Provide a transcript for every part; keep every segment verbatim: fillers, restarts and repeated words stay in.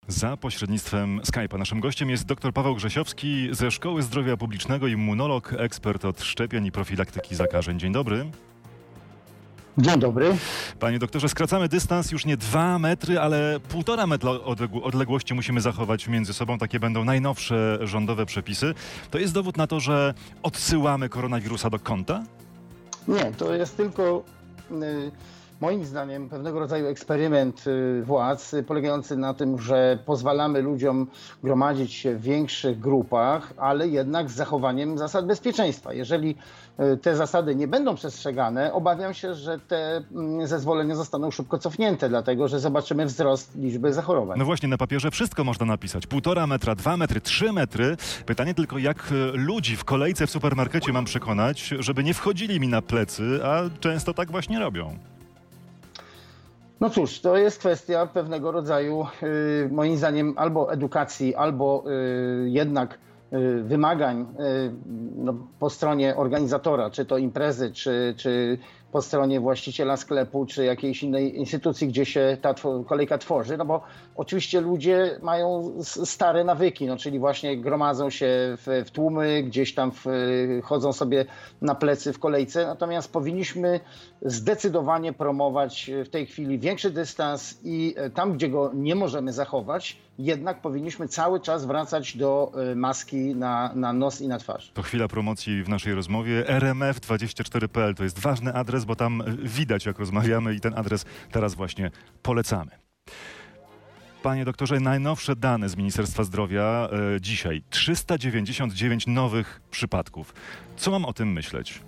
Za pośrednictwem Skype'a naszym gościem jest dr Paweł Grzesiowski ze Szkoły Zdrowia Publicznego, immunolog, ekspert od szczepień i profilaktyki zakażeń. Dzień dobry. Dzień dobry. Panie doktorze, skracamy dystans już nie dwa metry, ale półtora metra odległości musimy zachować między sobą. Takie będą najnowsze rządowe przepisy. To jest dowód na to, że odsyłamy koronawirusa do kąta? Nie, to jest tylko y, moim zdaniem pewnego rodzaju eksperyment y, władz y, polegający na tym, że pozwalamy ludziom gromadzić się w większych grupach, ale jednak z zachowaniem zasad bezpieczeństwa. Jeżeli y, te zasady nie będą przestrzegane, obawiam się, że te y, zezwolenia zostaną szybko cofnięte, dlatego że zobaczymy wzrost liczby zachorowań. No właśnie, na papierze wszystko można napisać. Półtora metra, dwa metry, trzy metry. Pytanie tylko, jak ludzi w kolejce w supermarkecie mam przekonać, żeby nie wchodzili mi na plecy, a często tak właśnie robią. No cóż, to jest kwestia pewnego rodzaju, y, moim zdaniem, albo edukacji, albo y, jednak y, wymagań y, no, po stronie organizatora, czy to imprezy, czy, czy po stronie właściciela sklepu, czy jakiejś innej instytucji, gdzie się ta kolejka tworzy, no bo oczywiście ludzie mają stare nawyki, no czyli właśnie gromadzą się w, w tłumy, gdzieś tam w, chodzą sobie na plecy w kolejce, natomiast powinniśmy zdecydowanie promować w tej chwili większy dystans i tam, gdzie go nie możemy zachować, jednak powinniśmy cały czas wracać do maski na, na nos i na twarz. To chwila promocji w naszej rozmowie. R M F dwadzieścia cztery kropka p l to jest ważny adres, bo tam widać, jak rozmawiamy i ten adres teraz właśnie polecamy. Panie doktorze, najnowsze dane z Ministerstwa Zdrowia e, dzisiaj. trzysta dziewięćdziesiąt dziewięć nowych przypadków. Co mam o tym myśleć?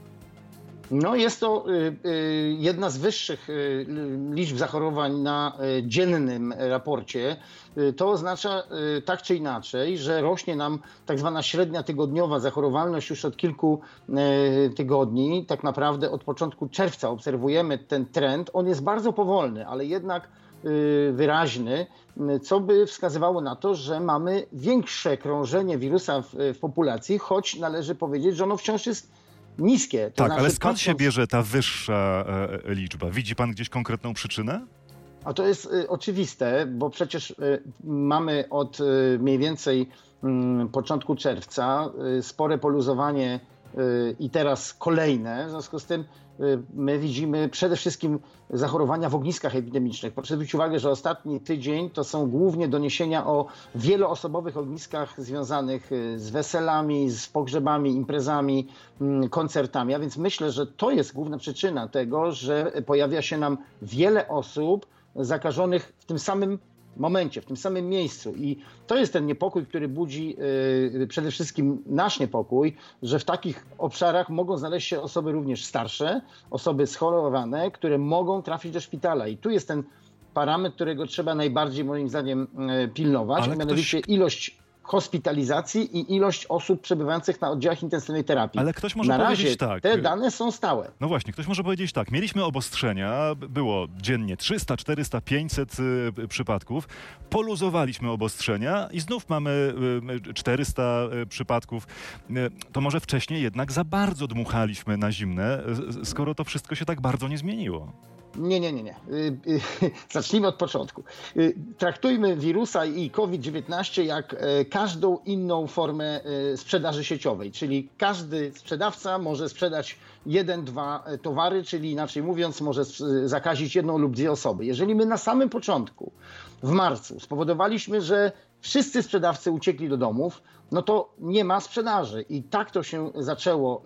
No jest to y, y, jedna z wyższych y, liczb zachorowań na y, dziennym raporcie. Y, to oznacza y, tak czy inaczej, że rośnie nam tak zwana średnia tygodniowa zachorowalność już od kilku y, tygodni. Tak naprawdę od początku czerwca obserwujemy ten trend. On jest bardzo powolny, ale jednak y, wyraźny, y, co by wskazywało na to, że mamy większe krążenie wirusa w, w populacji, choć należy powiedzieć, że ono wciąż jest niskie. To tak, znaczy, ale skąd patrząc... się bierze ta wyższa e, liczba? Widzi pan gdzieś konkretną przyczynę? A to jest y, oczywiste, bo przecież y, mamy od y, mniej więcej y, początku czerwca y, spore poluzowanie y, i teraz kolejne. W związku z tym y, my widzimy przede wszystkim zachorowania w ogniskach epidemicznych. Proszę zwrócić uwagę, że ostatni tydzień to są głównie doniesienia o wieloosobowych ogniskach związanych z weselami, z pogrzebami, imprezami, koncertami. A więc myślę, że to jest główna przyczyna tego, że pojawia się nam wiele osób zakażonych w tym samym momencie, w tym samym miejscu. I to jest ten niepokój, który budzi yy, przede wszystkim nasz niepokój, że w takich obszarach mogą znaleźć się osoby również starsze, osoby schorowane, które mogą trafić do szpitala. I tu jest ten parametr, którego trzeba najbardziej moim zdaniem yy, pilnować, Ale mianowicie ktoś... ilość hospitalizacji i ilość osób przebywających na oddziałach intensywnej terapii. Ale ktoś może na powiedzieć razie tak. Te dane są stałe. No właśnie, ktoś może powiedzieć tak. Mieliśmy obostrzenia, było dziennie trzysta, czterysta, pięćset y, przypadków. Poluzowaliśmy obostrzenia i znów mamy y, czterysta y, przypadków. Y, to może wcześniej jednak za bardzo dmuchaliśmy na zimne, y, skoro to wszystko się tak bardzo nie zmieniło. Nie, nie, nie, nie. Zacznijmy od początku. Traktujmy wirusa i COVID dziewiętnaście jak każdą inną formę sprzedaży sieciowej, czyli każdy sprzedawca może sprzedać jeden, dwa towary, czyli inaczej mówiąc może zakazić jedną lub dwie osoby. Jeżeli my na samym początku, w marcu, spowodowaliśmy, że wszyscy sprzedawcy uciekli do domów, no to nie ma sprzedaży. I tak to się zaczęło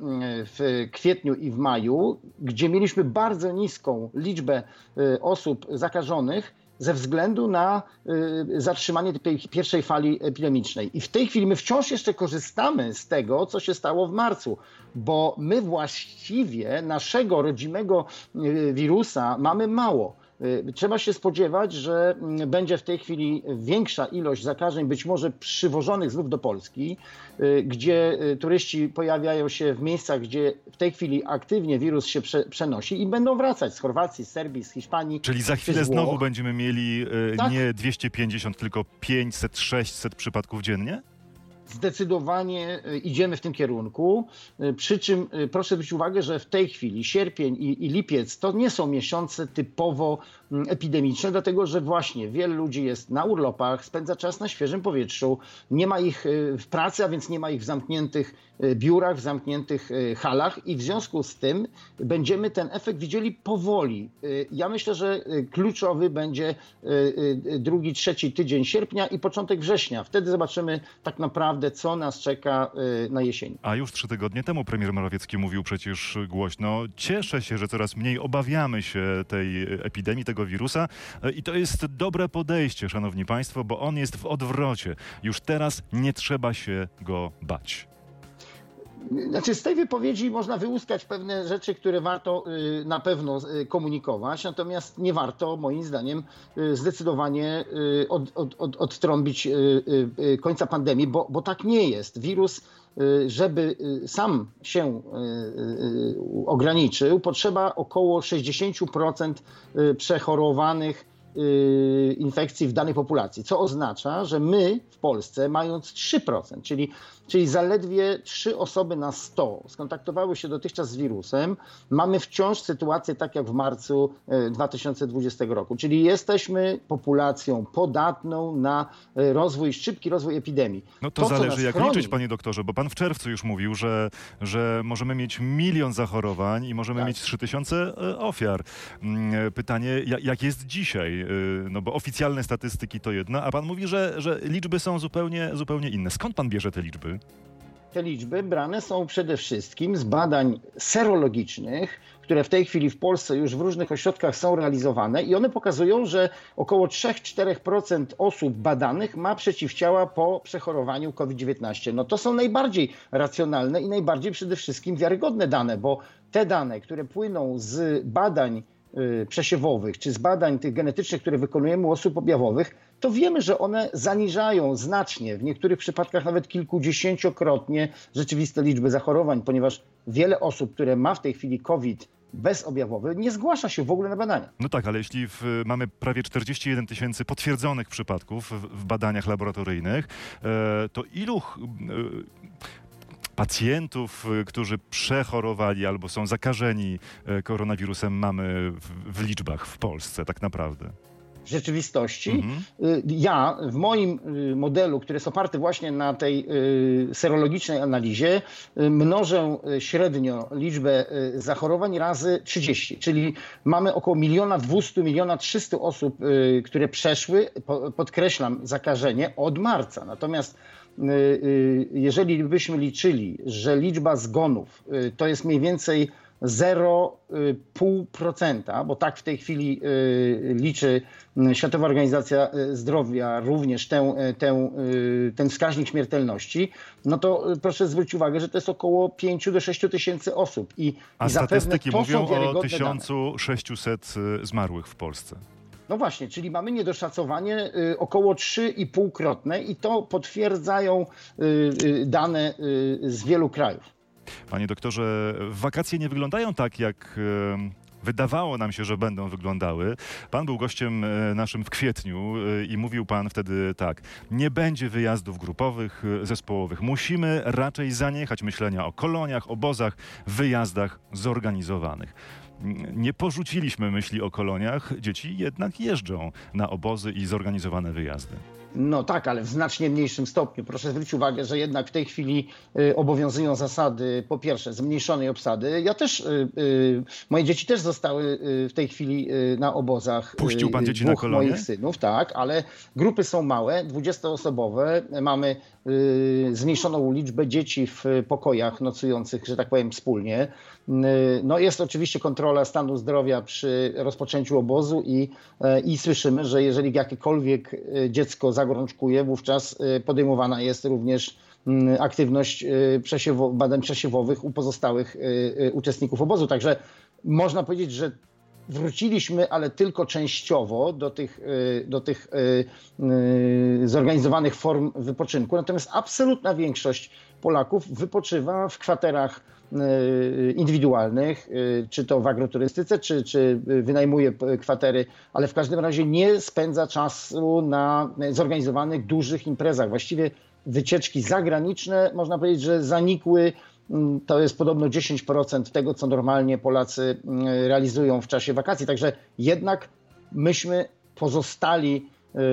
w kwietniu i w maju, gdzie mieliśmy bardzo niską liczbę osób zakażonych ze względu na zatrzymanie tej pierwszej fali epidemicznej. I w tej chwili my wciąż jeszcze korzystamy z tego, co się stało w marcu, bo my właściwie naszego rodzimego wirusa mamy mało. Trzeba się spodziewać, że będzie w tej chwili większa ilość zakażeń, być może przywożonych znów do Polski, gdzie turyści pojawiają się w miejscach, gdzie w tej chwili aktywnie wirus się prze, przenosi i będą wracać z Chorwacji, z Serbii, z Hiszpanii. Czyli za chwilę znowu będziemy mieli e, tak? nie dwieście pięćdziesiąt, tylko pięćset, sześćset przypadków dziennie? Zdecydowanie idziemy w tym kierunku, przy czym proszę zwrócić uwagę, że w tej chwili sierpień i, i lipiec to nie są miesiące typowo epidemiczne, dlatego że właśnie wielu ludzi jest na urlopach, spędza czas na świeżym powietrzu, nie ma ich w pracy, a więc nie ma ich w zamkniętych biurach, w zamkniętych halach i w związku z tym będziemy ten efekt widzieli powoli. Ja myślę, że kluczowy będzie drugi, trzeci tydzień sierpnia i początek września. Wtedy zobaczymy tak naprawdę, co nas czeka na jesieni. A już trzy tygodnie temu premier Morawiecki mówił przecież głośno: cieszę się, że coraz mniej obawiamy się tej epidemii, tego wirusa i to jest dobre podejście, szanowni państwo, bo on jest w odwrocie. Już teraz nie trzeba się go bać. Znaczy, z tej wypowiedzi można wyłuskać pewne rzeczy, które warto na pewno komunikować, natomiast nie warto, moim zdaniem, zdecydowanie od, od, od, odtrąbić końca pandemii, bo, bo tak nie jest. Wirus, żeby sam się ograniczył, potrzeba około sześćdziesiąt procent przechorowanych infekcji w danej populacji, co oznacza, że my w Polsce, mając trzy procent, czyli, czyli zaledwie trzy osoby na sto skontaktowały się dotychczas z wirusem, mamy wciąż sytuację tak jak w marcu dwa tysiące dwudziestego roku, czyli jesteśmy populacją podatną na rozwój, szybki rozwój epidemii. No to, to zależy jak chroni... liczyć, panie doktorze, bo pan w czerwcu już mówił, że, że możemy mieć milion zachorowań i możemy tak. mieć trzy tysiące ofiar. Pytanie, jak jest dzisiaj? No bo oficjalne statystyki to jedno, a pan mówi, że, że liczby są zupełnie, zupełnie inne. Skąd pan bierze te liczby? Te liczby brane są przede wszystkim z badań serologicznych, które w tej chwili w Polsce już w różnych ośrodkach są realizowane i one pokazują, że około trzy do czterech procent osób badanych ma przeciwciała po przechorowaniu COVID dziewiętnaście. No to są najbardziej racjonalne i najbardziej przede wszystkim wiarygodne dane, bo te dane, które płyną z badań przesiewowych, czy z badań tych genetycznych, które wykonujemy u osób objawowych, to wiemy, że one zaniżają znacznie, w niektórych przypadkach nawet kilkudziesięciokrotnie rzeczywiste liczby zachorowań, ponieważ wiele osób, które ma w tej chwili COVID bezobjawowy, nie zgłasza się w ogóle na badania. No tak, ale jeśli w, mamy prawie czterdzieści jeden tysięcy potwierdzonych przypadków w, w badaniach laboratoryjnych, e, to ilu... E, pacjentów, którzy przechorowali albo są zakażeni koronawirusem, mamy w, w liczbach w Polsce tak naprawdę? W rzeczywistości Mhm. ja w moim modelu, który jest oparty właśnie na tej serologicznej analizie, mnożę średnio liczbę zachorowań razy trzydzieści, czyli mamy około miliona dwieście, miliona trzysta osób, które przeszły, podkreślam, zakażenie od marca. Natomiast jeżeli byśmy liczyli, że liczba zgonów to jest mniej więcej zero przecinek pięć procent, bo tak w tej chwili liczy Światowa Organizacja Zdrowia również tę, tę, ten wskaźnik śmiertelności, no to proszę zwrócić uwagę, że to jest około pięć do sześciu tysięcy osób. I, A i statystyki to mówią o tysiąc sześciuset zmarłych w Polsce. No właśnie, czyli mamy niedoszacowanie y, około trzy i pół krotne i to potwierdzają y, y, dane y, z wielu krajów. Panie doktorze, wakacje nie wyglądają tak, jak y, wydawało nam się, że będą wyglądały. Pan był gościem y, naszym w kwietniu y, i mówił pan wtedy tak: nie będzie wyjazdów grupowych, y, zespołowych. Musimy raczej zaniechać myślenia o koloniach, obozach, wyjazdach zorganizowanych. Nie porzuciliśmy myśli o koloniach, dzieci jednak jeżdżą na obozy i zorganizowane wyjazdy. No tak, ale w znacznie mniejszym stopniu. Proszę zwrócić uwagę, że jednak w tej chwili y, obowiązują zasady, po pierwsze, zmniejszonej obsady. Ja też, y, y, moje dzieci też zostały y, w tej chwili y, na obozach. Puścił pan dzieci y, na kolonie? moich synów, tak, ale grupy są małe, dwudziestoosobowe. Mamy y, zmniejszoną liczbę dzieci w pokojach nocujących, że tak powiem, wspólnie. Y, no jest oczywiście kontrola stanu zdrowia przy rozpoczęciu obozu i, y, i słyszymy, że jeżeli jakiekolwiek dziecko zagorączkuje, wówczas podejmowana jest również aktywność przesiewo, badań przesiewowych u pozostałych uczestników obozu. Także można powiedzieć, że wróciliśmy, ale tylko częściowo do tych, do tych zorganizowanych form wypoczynku. Natomiast absolutna większość Polaków wypoczywa w kwaterach indywidualnych, czy to w agroturystyce, czy, czy wynajmuje kwatery, ale w każdym razie nie spędza czasu na zorganizowanych dużych imprezach. Właściwie wycieczki zagraniczne, można powiedzieć, że zanikły. To jest podobno dziesięć procent tego, co normalnie Polacy realizują w czasie wakacji. Także jednak myśmy pozostali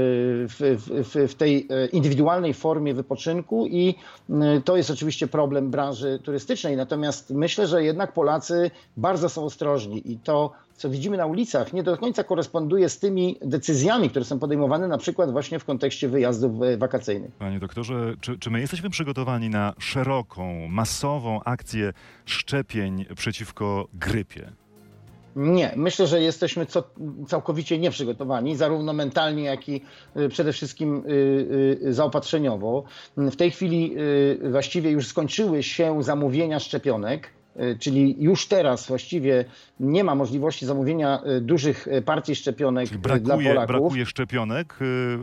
w, w, w tej indywidualnej formie wypoczynku i to jest oczywiście problem branży turystycznej. Natomiast myślę, że jednak Polacy bardzo są ostrożni i to, co widzimy na ulicach, nie do końca koresponduje z tymi decyzjami, które są podejmowane na przykład właśnie w kontekście wyjazdów wakacyjnych. Panie doktorze, czy, czy my jesteśmy przygotowani na szeroką, masową akcję szczepień przeciwko grypie? Nie, myślę, że jesteśmy co, całkowicie nieprzygotowani, zarówno mentalnie, jak i przede wszystkim zaopatrzeniowo. W tej chwili właściwie już skończyły się zamówienia szczepionek, czyli już teraz właściwie nie ma możliwości zamówienia dużych partii szczepionek czyli brakuje, dla Polaków. Brakuje szczepionek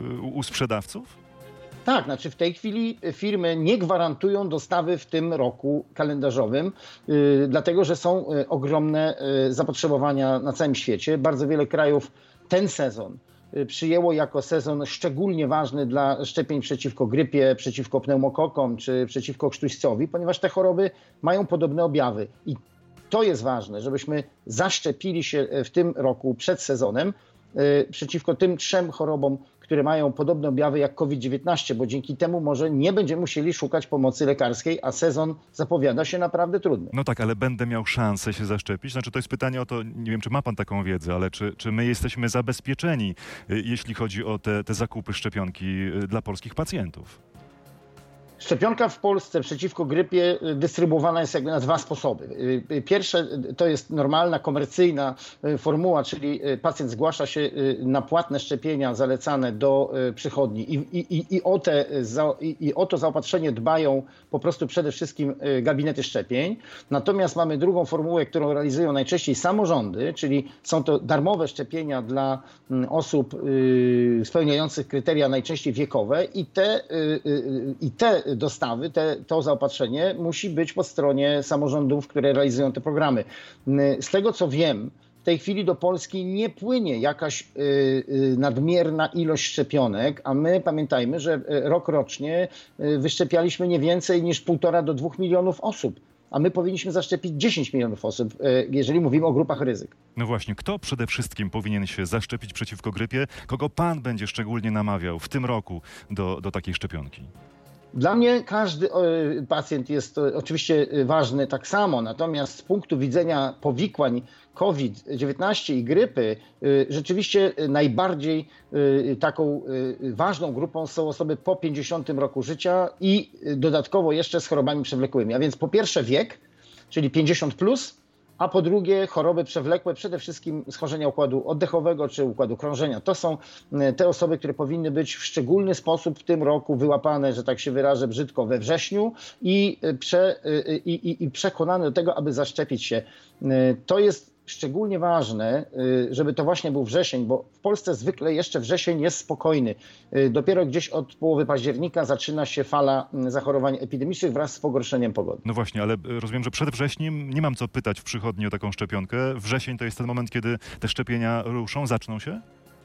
u sprzedawców? Tak, znaczy w tej chwili firmy nie gwarantują dostawy w tym roku kalendarzowym, yy, dlatego że są yy, ogromne yy, zapotrzebowania na całym świecie. Bardzo wiele krajów ten sezon yy, przyjęło jako sezon szczególnie ważny dla szczepień przeciwko grypie, przeciwko pneumokokom czy przeciwko krztuścowi, ponieważ te choroby mają podobne objawy. I to jest ważne, żebyśmy zaszczepili się w tym roku przed sezonem yy, przeciwko tym trzem chorobom, które mają podobne objawy jak COVID dziewiętnaście, bo dzięki temu może nie będziemy musieli szukać pomocy lekarskiej, a sezon zapowiada się naprawdę trudny. No tak, ale będę miał szansę się zaszczepić? Znaczy to jest pytanie o to, nie wiem, czy ma pan taką wiedzę, ale czy, czy my jesteśmy zabezpieczeni, jeśli chodzi o te, te zakupy szczepionki dla polskich pacjentów? Szczepionka w Polsce przeciwko grypie dystrybuowana jest jakby na dwa sposoby. Pierwsze to jest normalna, komercyjna formuła, czyli pacjent zgłasza się na płatne szczepienia zalecane do przychodni i, i, i, o, te, i o to zaopatrzenie dbają po prostu przede wszystkim gabinety szczepień. Natomiast mamy drugą formułę, którą realizują najczęściej samorządy, czyli są to darmowe szczepienia dla osób spełniających kryteria najczęściej wiekowe i te, i te dostawy, te, to zaopatrzenie musi być po stronie samorządów, które realizują te programy. Z tego co wiem, w tej chwili do Polski nie płynie jakaś y, y, nadmierna ilość szczepionek, a my pamiętajmy, że rok rocznie y, wyszczepialiśmy nie więcej niż półtora do dwóch milionów osób. A my powinniśmy zaszczepić dziesięć milionów osób, jeżeli mówimy o grupach ryzyk. No właśnie, kto przede wszystkim powinien się zaszczepić przeciwko grypie? Kogo pan będzie szczególnie namawiał w tym roku do, do takiej szczepionki? Dla mnie każdy pacjent jest oczywiście ważny tak samo, natomiast z punktu widzenia powikłań COVID dziewiętnaście i grypy rzeczywiście najbardziej taką ważną grupą są osoby po pięćdziesiątym roku życia i dodatkowo jeszcze z chorobami przewlekłymi. A więc po pierwsze wiek, czyli pięćdziesiąt plus, a po drugie choroby przewlekłe, przede wszystkim schorzenia układu oddechowego czy układu krążenia. To są te osoby, które powinny być w szczególny sposób w tym roku wyłapane, że tak się wyrażę brzydko, we wrześniu i, prze, i, i, i przekonane do tego, aby zaszczepić się. To jest szczególnie ważne, żeby to właśnie był wrzesień, bo w Polsce zwykle jeszcze wrzesień jest spokojny. Dopiero gdzieś od połowy października zaczyna się fala zachorowań epidemicznych wraz z pogorszeniem pogody. No właśnie, ale rozumiem, że przed wrześniem nie mam co pytać w przychodni o taką szczepionkę. Wrzesień to jest ten moment, kiedy te szczepienia ruszą, zaczną się?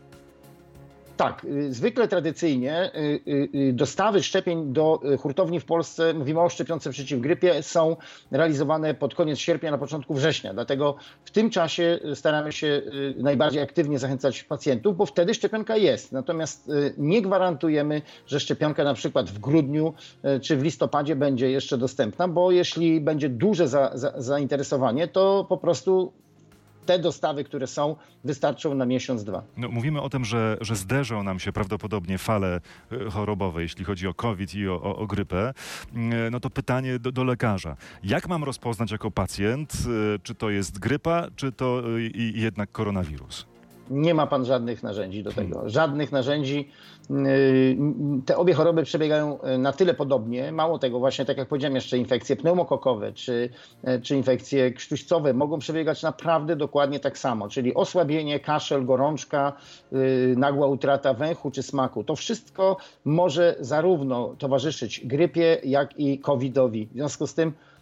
Tak, zwykle tradycyjnie dostawy szczepień do hurtowni w Polsce, mówimy o szczepionce przeciw grypie, są realizowane pod koniec sierpnia, na początku września. Dlatego w tym czasie staramy się najbardziej aktywnie zachęcać pacjentów, bo wtedy szczepionka jest. Natomiast nie gwarantujemy, że szczepionka na przykład w grudniu czy w listopadzie będzie jeszcze dostępna, bo jeśli będzie duże za, za, zainteresowanie, to po prostu te dostawy, które są, wystarczą na miesiąc, dwa. No, mówimy o tym, że, że zderzą nam się prawdopodobnie fale chorobowe, jeśli chodzi o COVID i o, o, o grypę. No to pytanie do, do lekarza. Jak mam rozpoznać jako pacjent, czy to jest grypa, czy to i, i jednak koronawirus? Nie ma pan żadnych narzędzi do tego. Żadnych narzędzi. Te obie choroby przebiegają na tyle podobnie. Mało tego, właśnie tak jak powiedziałem, jeszcze infekcje pneumokokowe czy, czy infekcje krztuścowe mogą przebiegać naprawdę dokładnie tak samo. Czyli osłabienie, kaszel, gorączka, nagła utrata węchu czy smaku. To wszystko może zarówno towarzyszyć grypie, jak i kowidowi. W związku z tym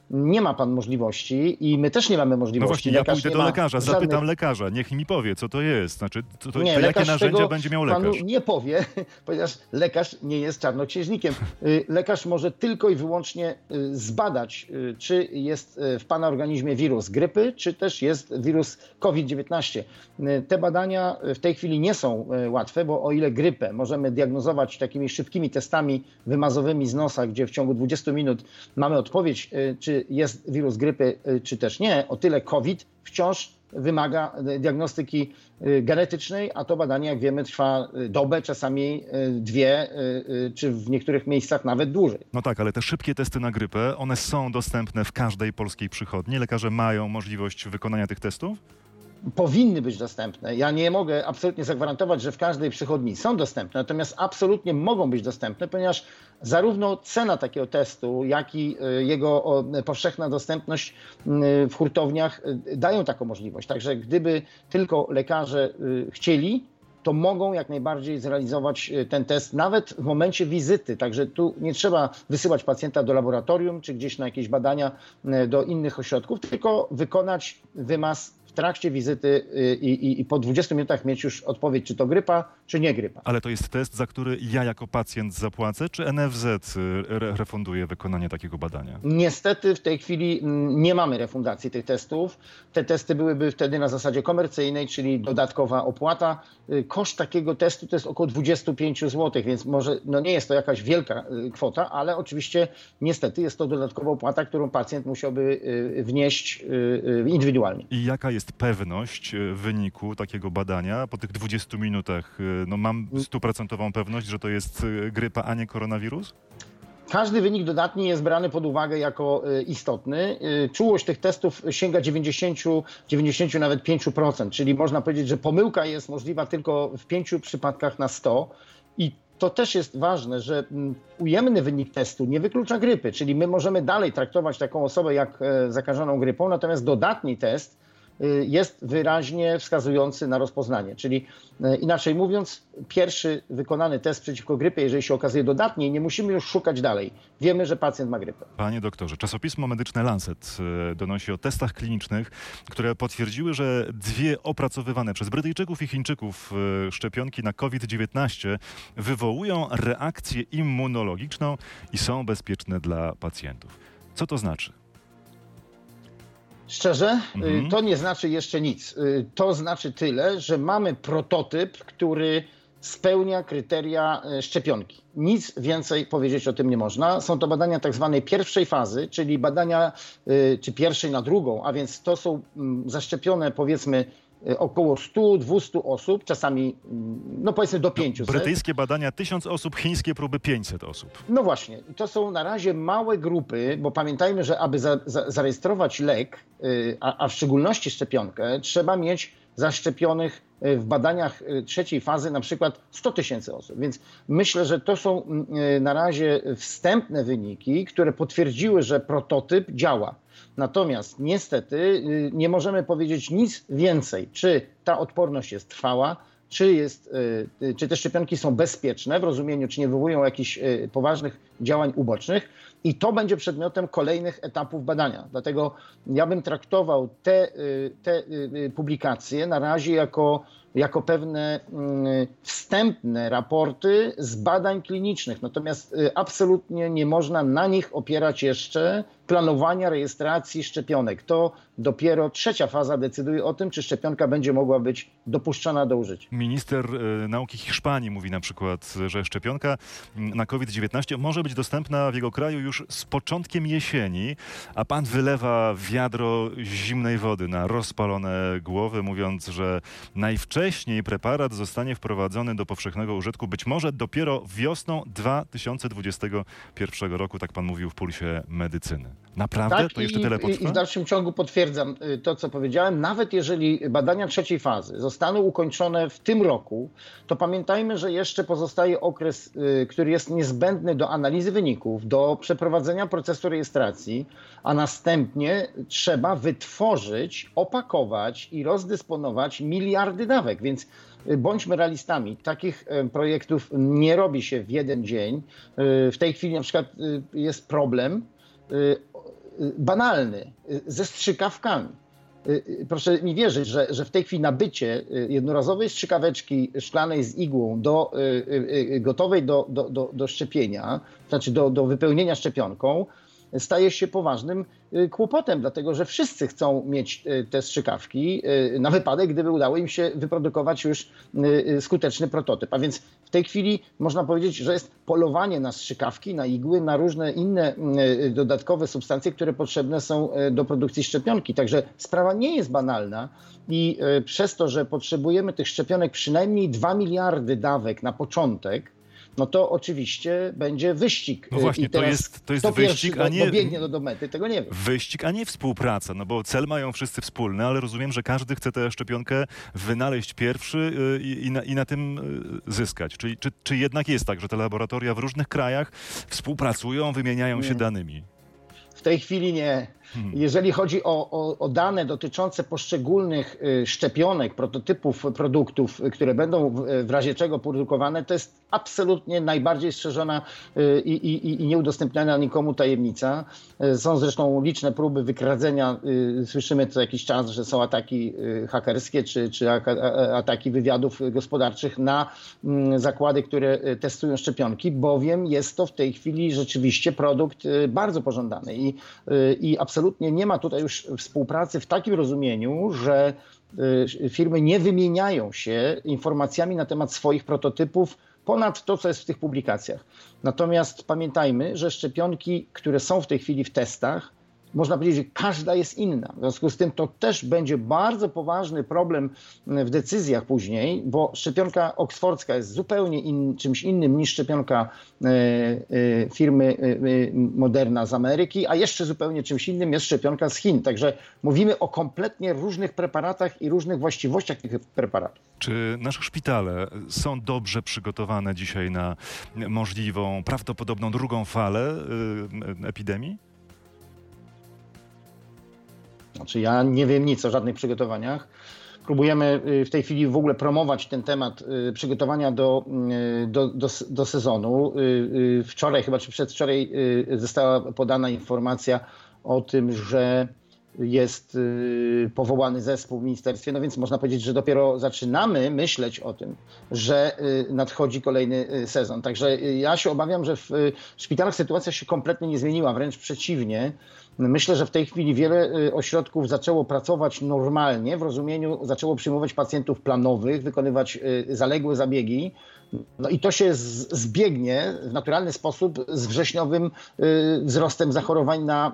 nie ma pan możliwości i my też nie mamy możliwości. No właśnie, ja Lekarz pójdę nie do ma lekarza, żadnych... zapytam lekarza, niech mi powie, co to jest. Znaczy, to, to, Nie, to jakie lekarz narzędzia tego będzie miał panu lekarz? nie powie, ponieważ lekarz nie jest czarnoksiężnikiem. Y, Lekarz może tylko i wyłącznie y, zbadać, y, czy jest y, w pana organizmie wirus grypy, czy też jest wirus COVID dziewiętnaście. Y, Te badania w tej chwili nie są y, łatwe, bo o ile grypę możemy diagnozować takimi szybkimi testami wymazowymi z nosa, gdzie w ciągu dwudziestu minut mamy odpowiedź, y, czy jest wirus grypy, y, czy też nie, o tyle COVID wciąż wymaga diagnostyki genetycznej, a to badanie, jak wiemy, trwa dobę, czasami dwie, czy w niektórych miejscach nawet dłużej. No tak, ale te szybkie testy na grypę, one są dostępne w każdej polskiej przychodni? Lekarze mają możliwość wykonania tych testów? Powinny być dostępne. Ja nie mogę absolutnie zagwarantować, że w każdej przychodni są dostępne, natomiast absolutnie mogą być dostępne, ponieważ zarówno cena takiego testu, jak i jego powszechna dostępność w hurtowniach dają taką możliwość. Także gdyby tylko lekarze chcieli, to mogą jak najbardziej zrealizować ten test nawet w momencie wizyty. Także tu nie trzeba wysyłać pacjenta do laboratorium czy gdzieś na jakieś badania do innych ośrodków, tylko wykonać wymaz w trakcie wizyty i, i, i po dwudziestu minutach mieć już odpowiedź, czy to grypa, czy nie grypa. Ale to jest test, za który ja jako pacjent zapłacę, czy N F Z re refunduje wykonanie takiego badania? Niestety w tej chwili nie mamy refundacji tych testów. Te testy byłyby wtedy na zasadzie komercyjnej, czyli dodatkowa opłata. Koszt takiego testu to jest około dwadzieścia pięć złotych, więc może no nie jest to jakaś wielka kwota, ale oczywiście niestety jest to dodatkowa opłata, którą pacjent musiałby wnieść indywidualnie. I jaka jest pewność wyniku takiego badania? Po tych dwudziestu minutach no mam stuprocentową pewność, że to jest grypa, a nie koronawirus? Każdy wynik dodatni jest brany pod uwagę jako istotny. Czułość tych testów sięga dziewięćdziesiąt, dziewięćdziesiąt nawet pięć procent, czyli można powiedzieć, że pomyłka jest możliwa tylko w pięciu przypadkach na sto. I to też jest ważne, że ujemny wynik testu nie wyklucza grypy, czyli my możemy dalej traktować taką osobę jak zakażoną grypą, natomiast dodatni test jest wyraźnie wskazujący na rozpoznanie. Czyli inaczej mówiąc, pierwszy wykonany test przeciwko grypie, jeżeli się okazuje dodatni, nie musimy już szukać dalej. Wiemy, że pacjent ma grypę. Panie doktorze, czasopismo medyczne Lancet donosi o testach klinicznych, które potwierdziły, że dwie opracowywane przez Brytyjczyków i Chińczyków szczepionki na COVID dziewiętnaście wywołują reakcję immunologiczną i są bezpieczne dla pacjentów. Co to znaczy? Szczerze, Mhm. to nie znaczy jeszcze nic. To znaczy tyle, że mamy prototyp, który spełnia kryteria szczepionki. Nic więcej powiedzieć o tym nie można. Są to badania tak zwanej pierwszej fazy, czyli badania czy pierwszej na drugą, a więc to są zaszczepione powiedzmy około stu do dwustu osób, czasami no powiedzmy do pięciuset. Brytyjskie badania tysiąc osób, chińskie próby pięćset osób. No właśnie, to są na razie małe grupy, bo pamiętajmy, że aby za, za, zarejestrować lek, a, a w szczególności szczepionkę, trzeba mieć zaszczepionych w badaniach trzeciej fazy na przykład sto tysięcy osób. Więc myślę, że to są na razie wstępne wyniki, które potwierdziły, że prototyp działa. Natomiast niestety nie możemy powiedzieć nic więcej, czy ta odporność jest trwała, czy, jest, czy te szczepionki są bezpieczne w rozumieniu, czy nie wywołują jakichś poważnych działań ubocznych. I to będzie przedmiotem kolejnych etapów badania. Dlatego ja bym traktował te, te publikacje na razie jako, jako pewne wstępne raporty z badań klinicznych. Natomiast absolutnie nie można na nich opierać jeszcze planowania rejestracji szczepionek. To dopiero trzecia faza decyduje o tym, czy szczepionka będzie mogła być dopuszczona do użycia. Minister e, nauki Hiszpanii mówi na przykład, że szczepionka na COVID dziewiętnaście może być dostępna w jego kraju już z początkiem jesieni, a pan wylewa wiadro zimnej wody na rozpalone głowy, mówiąc, że najwcześniej preparat zostanie wprowadzony do powszechnego użytku być może dopiero wiosną dwa tysiące dwudziestego pierwszego roku, tak pan mówił w Pulsie Medycyny. Naprawdę? Tak, to jeszcze i, tyle i potrwa? w dalszym ciągu potwierdzam to, co powiedziałem. Nawet jeżeli badania trzeciej fazy zostaną ukończone w tym roku, to pamiętajmy, że jeszcze pozostaje okres, który jest niezbędny do analizy wyników, do przeprowadzenia procesu rejestracji, a następnie trzeba wytworzyć, opakować i rozdysponować miliardy dawek, więc bądźmy realistami. Takich projektów nie robi się w jeden dzień. W tej chwili na przykład jest problem banalny, ze strzykawkami. Proszę mi wierzyć, że, że w tej chwili nabycie jednorazowej strzykaweczki szklanej z igłą do, gotowej do, do, do, do szczepienia, znaczy do, do wypełnienia szczepionką, staje się poważnym kłopotem, dlatego że wszyscy chcą mieć te strzykawki na wypadek, gdyby udało im się wyprodukować już skuteczny prototyp. A więc w tej chwili można powiedzieć, że jest polowanie na strzykawki, na igły, na różne inne dodatkowe substancje, które potrzebne są do produkcji szczepionki. Także sprawa nie jest banalna i przez to, że potrzebujemy tych szczepionek przynajmniej dwa miliardy dawek na początek, no to oczywiście będzie wyścig. No właśnie, I teraz to jest, to jest kto wyścig, pierwszy a nie... dobiegnie do, do mety, tego nie wiem. Wyścig, a nie współpraca, no bo cel mają wszyscy wspólny, ale rozumiem, że każdy chce tę szczepionkę wynaleźć pierwszy i, i, na, i na tym zyskać. Czyli, czy, czy jednak jest tak, że te laboratoria w różnych krajach współpracują, wymieniają nie. się danymi? W tej chwili nie. Jeżeli chodzi o, o, o dane dotyczące poszczególnych szczepionek, prototypów produktów, które będą w, w razie czego produkowane, to jest absolutnie najbardziej strzeżona i, i, i nieudostępniana nikomu tajemnica. Są zresztą liczne próby wykradzenia. Słyszymy co jakiś czas, że są ataki hakerskie czy, czy ataki wywiadów gospodarczych na zakłady, które testują szczepionki, bowiem jest to w tej chwili rzeczywiście produkt bardzo pożądany i, i absolutnie Absolutnie nie ma tutaj już współpracy w takim rozumieniu, że firmy nie wymieniają się informacjami na temat swoich prototypów ponad to, co jest w tych publikacjach. Natomiast pamiętajmy, że szczepionki, które są w tej chwili w testach, można powiedzieć, że każda jest inna. W związku z tym to też będzie bardzo poważny problem w decyzjach później, bo szczepionka oksfordzka jest zupełnie in, czymś innym niż szczepionka e, e, firmy e, Moderna z Ameryki, a jeszcze zupełnie czymś innym jest szczepionka z Chin. Także mówimy o kompletnie różnych preparatach i różnych właściwościach tych preparatów. Czy nasze szpitale są dobrze przygotowane dzisiaj na możliwą, prawdopodobną drugą falę y, epidemii? Znaczy ja nie wiem nic o żadnych przygotowaniach. Próbujemy w tej chwili w ogóle promować ten temat przygotowania do, do, do, do sezonu. Wczoraj, chyba czy przedwczoraj została podana informacja o tym, że jest powołany zespół w ministerstwie, no więc można powiedzieć, że dopiero zaczynamy myśleć o tym, że nadchodzi kolejny sezon. Także ja się obawiam, że w szpitalach sytuacja się kompletnie nie zmieniła, wręcz przeciwnie. Myślę, że w tej chwili wiele ośrodków zaczęło pracować normalnie, w rozumieniu zaczęło przyjmować pacjentów planowych, wykonywać zaległe zabiegi. No i to się zbiegnie w naturalny sposób z wrześniowym wzrostem zachorowań na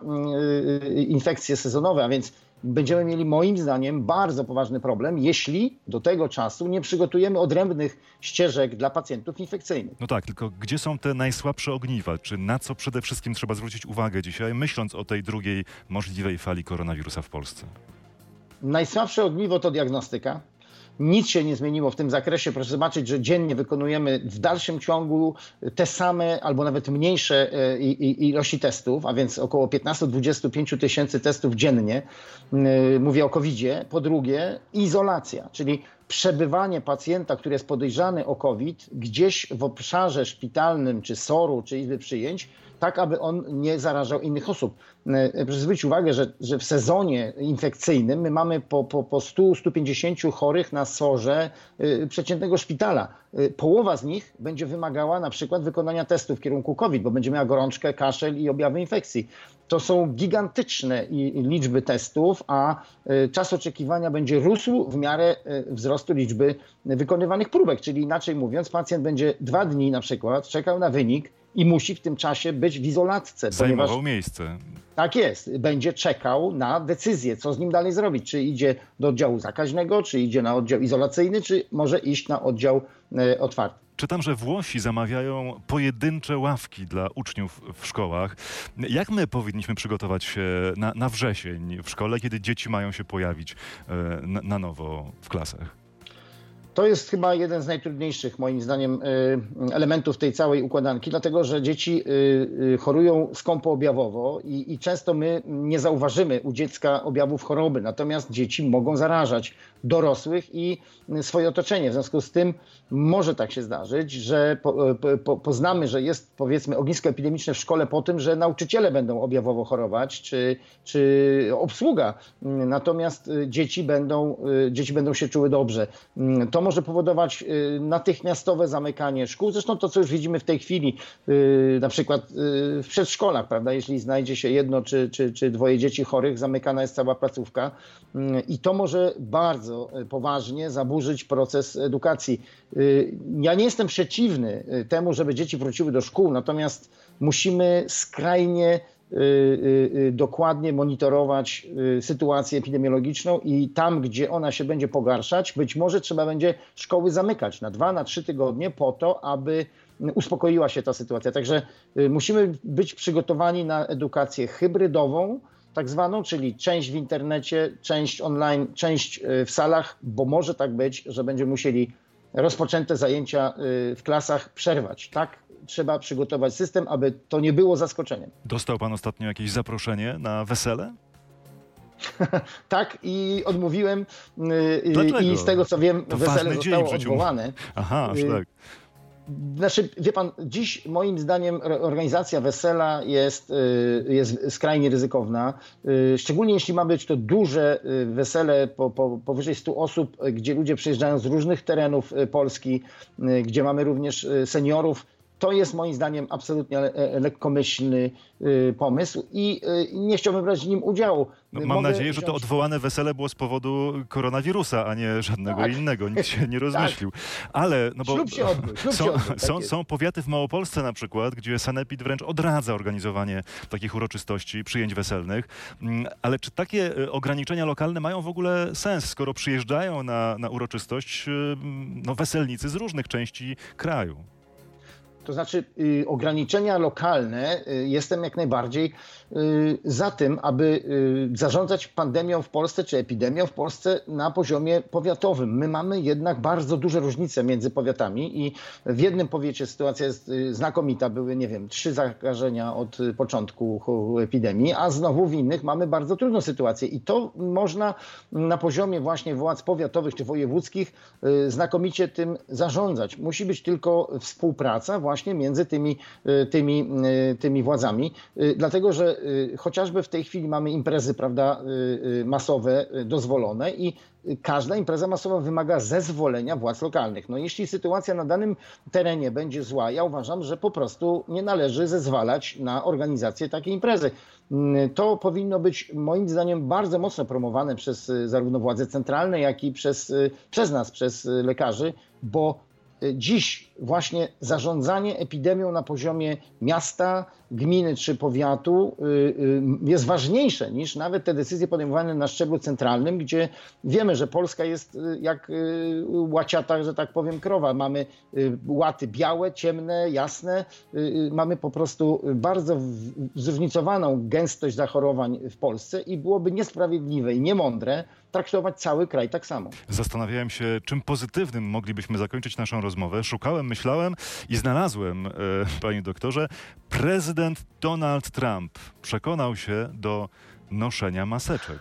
infekcje sezonowe, a więc będziemy mieli moim zdaniem bardzo poważny problem, jeśli do tego czasu nie przygotujemy odrębnych ścieżek dla pacjentów infekcyjnych. No tak, tylko gdzie są te najsłabsze ogniwa? Czy na co przede wszystkim trzeba zwrócić uwagę dzisiaj, myśląc o tej drugiej możliwej fali koronawirusa w Polsce? Najsłabsze ogniwo to diagnostyka. Nic się nie zmieniło w tym zakresie. Proszę zobaczyć, że dziennie wykonujemy w dalszym ciągu te same albo nawet mniejsze ilości testów, a więc około piętnaście do dwudziestu pięciu tysięcy testów dziennie. Mówię o kowidzie. Po drugie, izolacja, czyli przebywanie pacjenta, który jest podejrzany o COVID gdzieś w obszarze szpitalnym, czy soru, czy izby przyjęć, tak aby on nie zarażał innych osób. Proszę zwrócić uwagę, że, że w sezonie infekcyjnym my mamy po, po, po stu do stu pięćdziesięciu chorych na sorze y, przeciętnego szpitala. Y, połowa z nich będzie wymagała na przykład wykonania testu w kierunku COVID, bo będzie miała gorączkę, kaszel i objawy infekcji. To są gigantyczne i, i liczby testów, a y, czas oczekiwania będzie rósł w miarę y, wzrostu liczby wykonywanych próbek. Czyli inaczej mówiąc, pacjent będzie dwa dni na przykład czekał na wynik i musi w tym czasie być w izolatce. Zajmował ponieważ... miejsce. Tak jest. Będzie czekał na decyzję, co z nim dalej zrobić. Czy idzie do oddziału zakaźnego, czy idzie na oddział izolacyjny, czy może iść na oddział e, otwarty. Czytam, że Włosi zamawiają pojedyncze ławki dla uczniów w szkołach. Jak my powinniśmy przygotować się na, na wrzesień w szkole, kiedy dzieci mają się pojawić e, na, na nowo w klasach? To jest chyba jeden z najtrudniejszych, moim zdaniem, elementów tej całej układanki, dlatego że dzieci chorują skąpoobjawowo i, i często my nie zauważymy u dziecka objawów choroby, natomiast dzieci mogą zarażać dorosłych i swoje otoczenie. W związku z tym może tak się zdarzyć, że po, po, poznamy, że jest, powiedzmy, ognisko epidemiczne w szkole po tym, że nauczyciele będą objawowo chorować, czy, czy obsługa, natomiast dzieci będą, dzieci będą się czuły dobrze. To może powodować natychmiastowe zamykanie szkół. Zresztą to, co już widzimy w tej chwili, na przykład w przedszkolach, prawda? Jeśli znajdzie się jedno czy, czy, czy dwoje dzieci chorych, zamykana jest cała placówka i to może bardzo poważnie zaburzyć proces edukacji. Ja nie jestem przeciwny temu, żeby dzieci wróciły do szkół, natomiast musimy skrajnie dokładnie monitorować sytuację epidemiologiczną i tam, gdzie ona się będzie pogarszać, być może trzeba będzie szkoły zamykać na dwa, na trzy tygodnie po to, aby uspokoiła się ta sytuacja. Także musimy być przygotowani na edukację hybrydową, tak zwaną, czyli część w internecie, część online, część w salach, bo może tak być, że będziemy musieli rozpoczęte zajęcia w klasach przerwać. Tak? Trzeba przygotować system, aby to nie było zaskoczeniem. Dostał pan ostatnio jakieś zaproszenie na wesele? Tak, i odmówiłem. Dlaczego? I z tego, co wiem, to wesele zostało życiu... odwołane. Aha, aż tak. Znaczy, wie pan, dziś moim zdaniem organizacja wesela jest, jest skrajnie ryzykowna. Szczególnie jeśli ma być to duże wesele po, po, powyżej stu osób, gdzie ludzie przyjeżdżają z różnych terenów Polski, gdzie mamy również seniorów. To jest moim zdaniem absolutnie lekkomyślny pomysł i nie chciałbym brać w nim udziału. Mam Mogę nadzieję, że to odwołane wesele było z powodu koronawirusa, a nie żadnego tak. innego. Nikt się nie rozmyślił. Tak. Ale no bo ślub się odbył, ślub są, się odbył, tak są, są powiaty w Małopolsce na przykład, gdzie sanepid wręcz odradza organizowanie takich uroczystości, przyjęć weselnych. Ale czy takie ograniczenia lokalne mają w ogóle sens, skoro przyjeżdżają na, na uroczystość no, weselnicy z różnych części kraju? To znaczy y, ograniczenia lokalne, y, jestem jak najbardziej y, za tym, aby y, zarządzać pandemią w Polsce czy epidemią w Polsce na poziomie powiatowym. My mamy jednak bardzo duże różnice między powiatami i w jednym powiecie sytuacja jest y, znakomita. Były, nie wiem, trzy zakażenia od y, początku epidemii, a znowu w innych mamy bardzo trudną sytuację. I to można na poziomie właśnie władz powiatowych czy wojewódzkich y, znakomicie tym zarządzać. Musi być tylko współpraca właśnie właśnie między tymi, tymi, tymi władzami, dlatego że chociażby w tej chwili mamy imprezy, prawda, masowe dozwolone i każda impreza masowa wymaga zezwolenia władz lokalnych. No jeśli sytuacja na danym terenie będzie zła, ja uważam, że po prostu nie należy zezwalać na organizację takiej imprezy. To powinno być moim zdaniem bardzo mocno promowane przez zarówno władze centralne, jak i przez, przez nas, przez lekarzy, bo dziś właśnie zarządzanie epidemią na poziomie miasta, gminy czy powiatu jest ważniejsze niż nawet te decyzje podejmowane na szczeblu centralnym, gdzie wiemy, że Polska jest jak łaciata, że tak powiem, krowa. Mamy łaty białe, ciemne, jasne. Mamy po prostu bardzo zróżnicowaną gęstość zachorowań w Polsce i byłoby niesprawiedliwe i niemądre traktować cały kraj tak samo. Zastanawiałem się, czym pozytywnym moglibyśmy zakończyć naszą rozmowę. Szukałem, myślałem i znalazłem, e, panie doktorze, prezydent Donald Trump przekonał się do noszenia maseczek.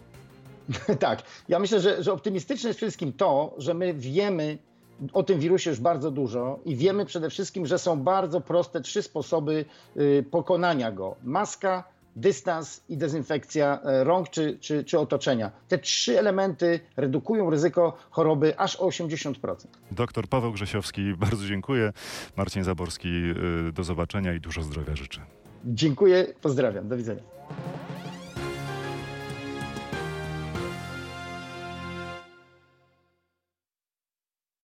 Tak, ja myślę, że, że optymistyczne jest przede wszystkim to, że my wiemy o tym wirusie już bardzo dużo i wiemy przede wszystkim, że są bardzo proste trzy sposoby y, pokonania go. Maska, dystans i dezynfekcja rąk czy, czy, czy otoczenia. Te trzy elementy redukują ryzyko choroby aż o osiemdziesiąt procent. Doktor Paweł Grzesiowski, bardzo dziękuję. Marcin Zaborski, do zobaczenia i dużo zdrowia życzę. Dziękuję, pozdrawiam, do widzenia.